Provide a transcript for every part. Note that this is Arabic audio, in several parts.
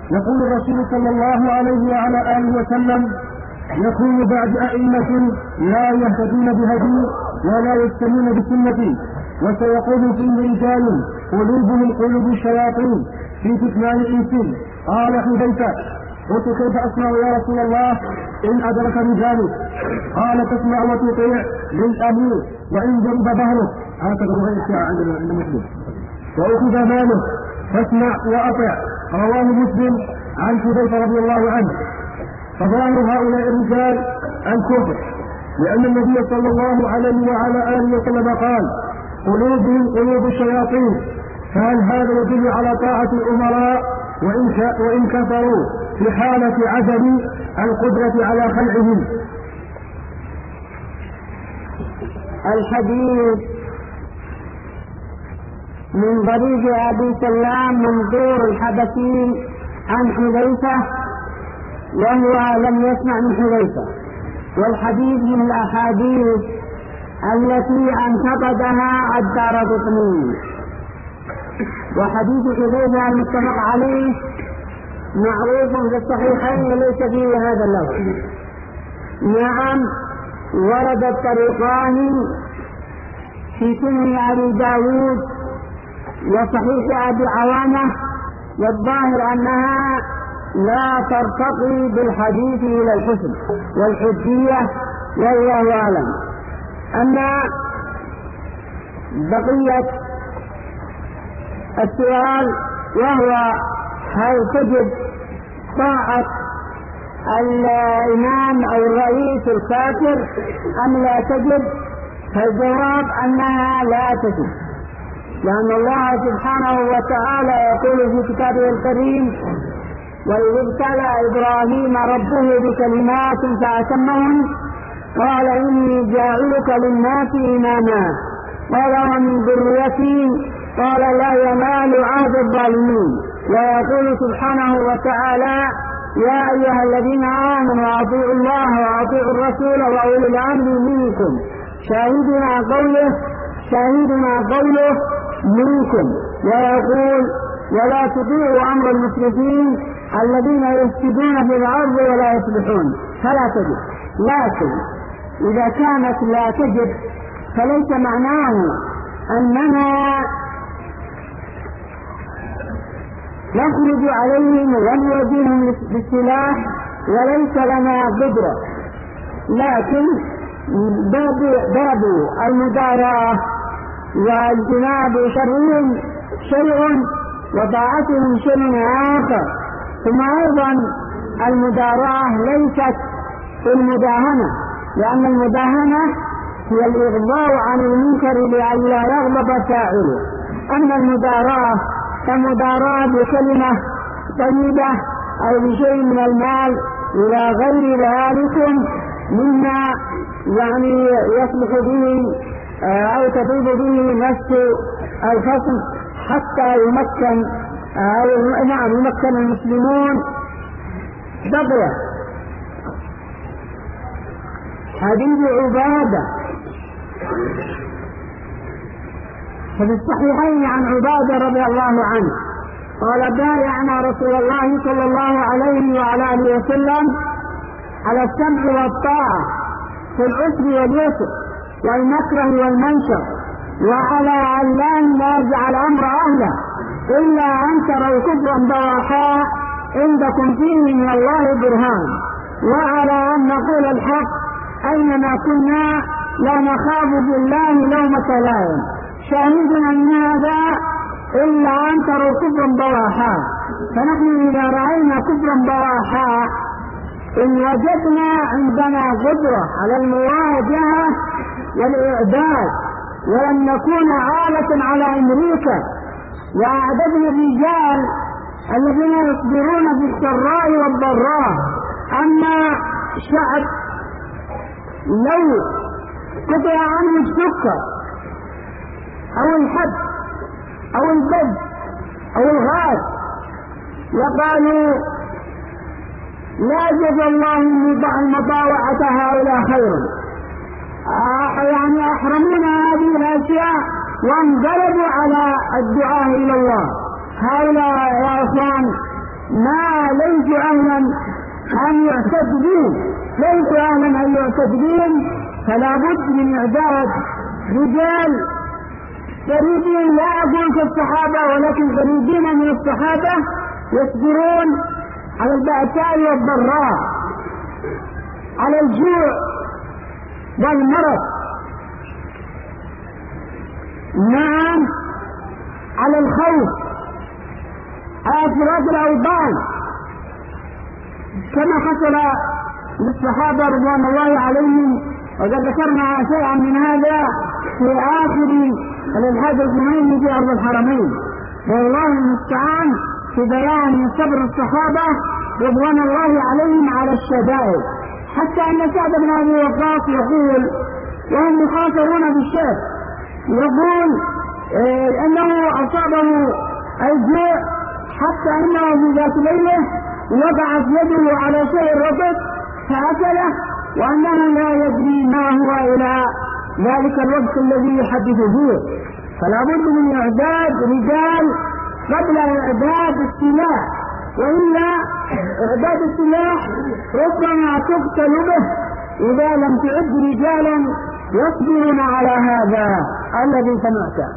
يقول الرسول صلى الله عليه وعلى آله وسلم: يكون بعد أئمة لا يهتدون بهدي ولا يستنون بسنتي، وسيقول فيه رجال قلوبهم قلوب الشياطين في كتمان الإنس. قال حذيفة: قلت كيف أسمع يا رسول الله إن أدركني ذلك؟ قال: تسمع وتطيع للأمير وإن جرب ظهرك. هكذا رواية الشيعة عند مسلم. وأخذ ماله فاسمع وأطع. رواه مسلم عن حذيفة رضي الله عنه. فظاهر هؤلاء الرجال الكفر، لأن النبي صلى الله عليه وعلى آله وسلم قال: قلوبهم قلوب الشياطين. فهل هذا يدل على طاعة الأمراء وإن كفروا في حالة عدم القدرة على خلعهم؟ الحديث من طريق أبي سلام منصور الحبشي عن حذيفة، وهو لم يسمع من حذيفة. والحديث من الأحاديث التي انتقدها الدارقطني. وحديث حذيفة المتفق عليه معروف في الصحيحين وليس فيه هذا اللفظ. نعم، ورد الطريقان في سنن أبي داود وصحيح أبي عوانة، والظاهر أنها لا ترتقي بالحديث إلى الحسن والحجية، والله أعلم. أما بقية السؤال وهو: هل تجب طاعة الإمام أو الرئيس الكافر أم لا تجب؟ فالجواب أنها لا تجب، لأن الله سبحانه وتعالى يقول في كتابه الكريم: وإذ ابتلى إبراهيم ربه بكلمات فأتمهن قال إني جاعلك للناس إماما قال ومن ذريتي قال لا ينال عهد الظالمين. ويقول سبحانه وتعالى: يا أيها الذين آمنوا أطيعوا الله وأطيعوا الرسول وأولي الأمر منكم. شاهدنا قوله منكم. ويقول: ولا تطيعوا أمر المسرفين الذين يفسدون في الأرض ولا يصلحون. فلا تجب. لكن إذا كانت لا تجب فليس معناه أننا نخرج عليهم ونواجههم بالسلاح وليس لنا قدرة، لكن باب المداراة واجتناب شرهم شيء وطاعتهم شيء آخر. ثم أيضا المداراة ليست المداهنة، لأن المداهنة هي الإغضاء عن المنكر لئلا يغضب فاعله. أما المداراة كمداراة بكلمة طيبة أو بشيء من المال إلى غير ذلك مما يعني يصلح به أو تطيب به نفس الخصم حتى يمكن يمكن المسلمون. بقي حديث عبادة ففي الصحيحين عن عبادة رضي الله عنه قال: بايعنا رسول الله صلى الله عليه وعلى آله وسلم على السمع والطاعة في العسر واليسر والمكره والمنشر، وعلى أن لا ننازع الأمر أهله إلا أن تروا كفرا بواحا عندكم فيه من الله برهان، وعلى أن نقول الحق أينما كنا لا نخاف بالله لومة لائم، شاهدنا من هذا إلا أن تروا كفرا بواحا. فنحن إذا رأينا كفرا بواحا إن وجدنا عندنا قدرة على المواجهة والإعداد، ولن نكون عالة على أمريكا وأعددنا الرجال الذين يصبرون بالسراء والضراء. أما شعب لو قطع عنه السكر أو الحب أو البد أو الغاز وقالوا: لا جزى الله المطاوعة هؤلاء خيرا، يعني أحرمونا هذه الأشياء وانقلبوا على الدعاء إلى الله. هؤلاء يا أخوان ما ليسوا أهلا أن يعتد بهم، ليسوا أهلا أن يعتد بهم، فلا بد من إعداد رجال قريبين، لا أقول كالصحابة ولكن قريبين من الصحابة، يصبرون على البأساء والضراء، على الجوع والمرض، نعم، على الخوف، على اضطراب الأوطان، كما حصل للصحابة رضوان الله عليهم. وقد ذكرنا شيئا من هذا في آخر الإلحاد الخميني في أرض الحرمين، والله المستعان في بيان صبر الصحابة رضوان الله عليهم على الشدائد، حتى أن سعد بن أبي وقاص يقول وهم يخاطرون بالشيخ، يقول أنه أصابه الجوع حتى أنه في ذات ليلة وضعت يده على شيء رطب فأكله، وأنه لا يدري ما هو إلى ذلك الوقت الذي يحدث فيه. فلا بد من إعداد رجال قبل إعداد السلاح، وإلا إعداد السلاح ربما تقتل به إذا لم تعد رجالا يصبرون على هذا الذي سمعته.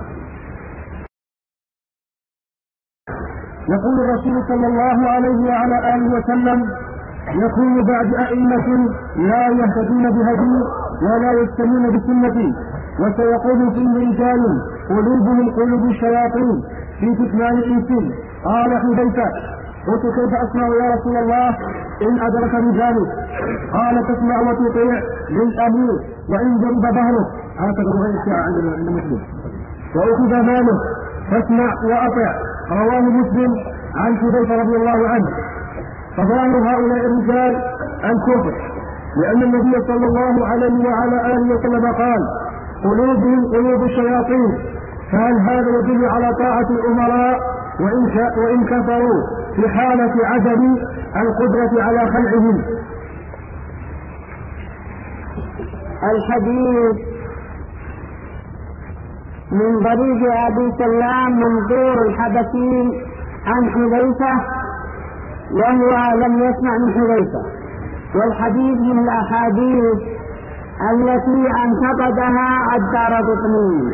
يقول الرسول صلى الله عليه وعلى آله وسلم: يكون بعد أئمة لا يهتدون بهدي ولا يستنون بسنتي، وسيقول فيه رجال قلوبهم قلوب الشياطين في كتمان الإنس. قال حذيفة: قلت كيف أسمع يا رسول الله إن أدرك رجالك؟ قال: تسمع وتطيع للأمير وإن ضرب ظهرك، هكذا رواية الشيعة عند مسلم، وأخذ ماله فاسمع وأطع، رواه مسلم عن حذيفة رضي الله عنه. فظاهر هؤلاء الرجال الكفر، لأن النبي صلى الله عليه وعلى آله وسلم قال: قلوبهم قلوب الشياطين. فهل هذا يدل على طاعة الأمراء وإن كفروا في حالة عدم القدرة على خلعهم؟ الحديث من طريق أبي سلام منظور الحبشي عن حذيفة، وهو لم يسمع من حذيفة، والحديث من الأحاديث التي انتقدها الدارقطني.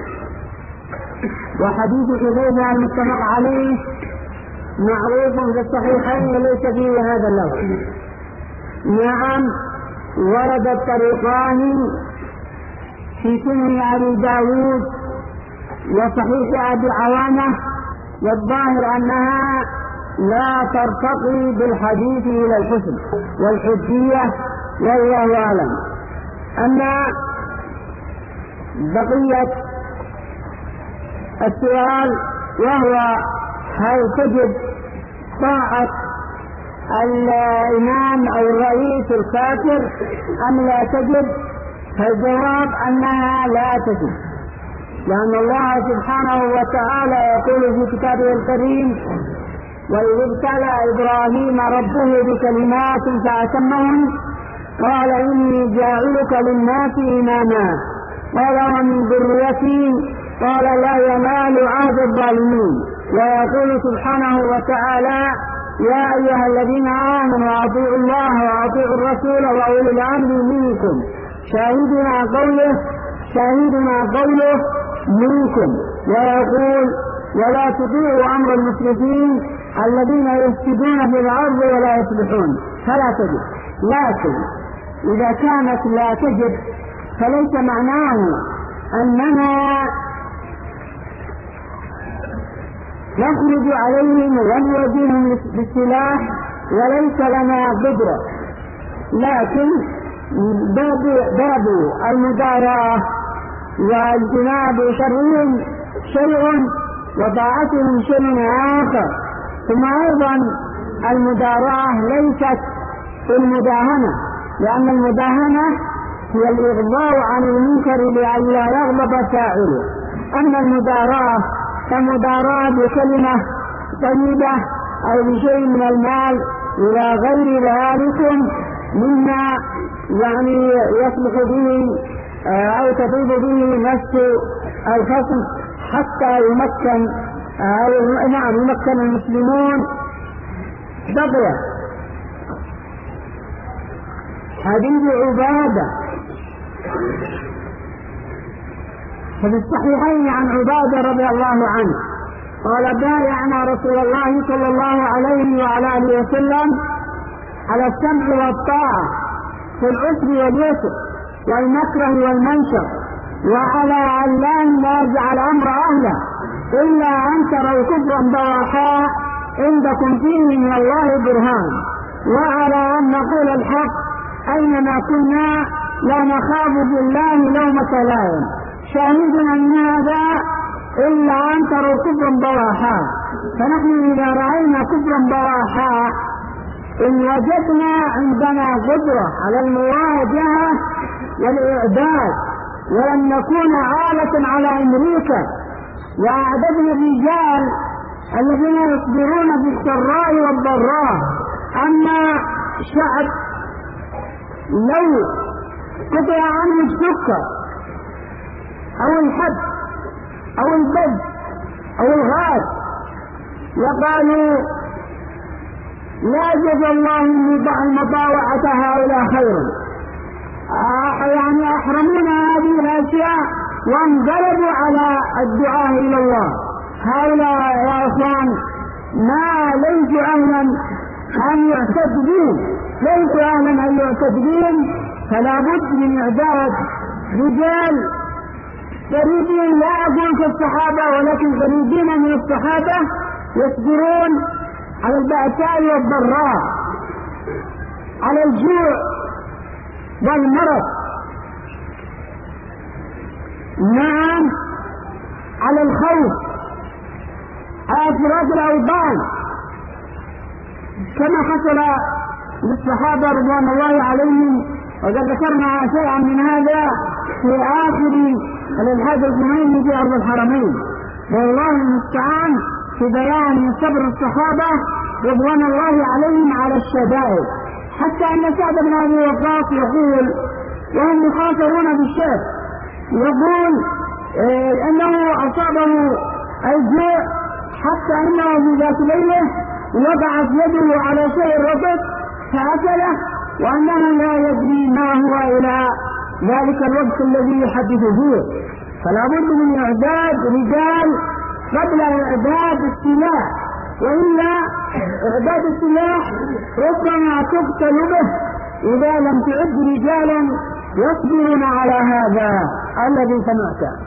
وحديث حذيفة المتفق عليه معروف في الصحيحين وليس فيه هذا اللفظ. نعم، ورد الطريقان في سنن أبي داود وصحيح أبي عوانة، والظاهر أنها لا ترتقي بالحديث إلى الحسن والحجية، والله أعلم. أما بقية السؤال وهو: هل تجب طاعة الإمام أو الرئيس الكافر أم لا تجب؟ فالجواب أنها لا تجب، لأن الله سبحانه وتعالى يقول في كتابه الكريم: وإذ ابتلى إبراهيم ربه بكلمات فأتمهن قال إني جاعلك للناس إماما قال ومن ذريتي قال لا ينال عهد الظالمين. ويقول سبحانه وتعالى: يا أيها الذين آمنوا أطيعوا الله وأطيعوا الرسول وأولي الأمر منكم شاهدنا قوله منكم. ويقول: ولا تطيعوا أمر المسرفين الذين يفسدون في الأرض ولا يصلحون. فلا تجب. لكن إذا كانت لا تجب فليس معناه أننا نخرج عليهم ونواجههم بالسلاح وليس لنا قدرة، لكن باب المداراة واجتناب شرهم شيء وطاعتهم شيء آخر. ثم أيضا المداراة ليست المداهنة، لأن المداهنة هي الإغضاء عن المنكر لئلا يغضب فاعله. أما المداراة فمداراة بكلمة طيبة أو بشيء من المال إلى غير ذلك مما يعني يصلح به أو تطيب به نفس الخصم حتى يمكن المسلمون بقي حديث عبادة ففي الصحيحين عن عبادة رضي الله عنه قال بايعنا رسول الله صلى الله عليه وعلى آله وسلم على السمع والطاعة في العسر واليسر والمكره والمنشر وعلى أن لا نرجع الأمر أهله إلا أن تروا كفرا بواحا عندكم فيه من الله برهان، وعلى أن نقول الحق أينما كنا لا نخاف بالله لومة لائم شاهدنا من هذا إلا أن تروا كفرا بواحا. فنحن إذا رأينا كفرا بواحا إن وجدنا عندنا قدرة على المواجهة والإعداد ولم نكون عالة على أمريكا وأعددنا الرجال الذين يصبرون بالسراء والضراء. أما شعب لو قطع عنه السكر أو الحب أو البد أو الغاز وقالوا لا جزى الله المطاوعة هؤلاء خيرا، يعني أحرمونا هذه الأشياء وانقلبوا على الدعاء إلى الله. هؤلاء يا إخوان ما ليسوا أهلا أن يعتد بهم، ليسوا أهلا أن يعتد بهم، فلا بد من إعداد رجال قريبين، لا أقول كالصحابة ولكن قريبين من الصحابة يصبرون على البأساء والضراء، على الجوع والمرض، نعم على الخوف، على فراق الأوطان، كما حصل للصحابة رضوان الله عليهم. وقد ذكرنا شيئا من هذا في آخر الإلحاد الخميني في أرض الحرمين، والله المستعان في بيان صبر الصحابة رضوان الله عليهم على الشدائد، حتى أن سعد بن أبي وقاص يقول وهم يخاطرون بالشيخ يقول أنه أصابه الجوع حتى أنه في ذات ليلة وضعت يده على شيء رطب فأكله وأنه لا يدري ما هو إلى ذلك الوقت الذي يحدث فيه. فلا بد من إعداد رجال قبل إعداد السلاح، وإلا إعداد السلاح ربما تقتل به إذا لم تعد رجالا يصبرون على هذا الذي سمعته.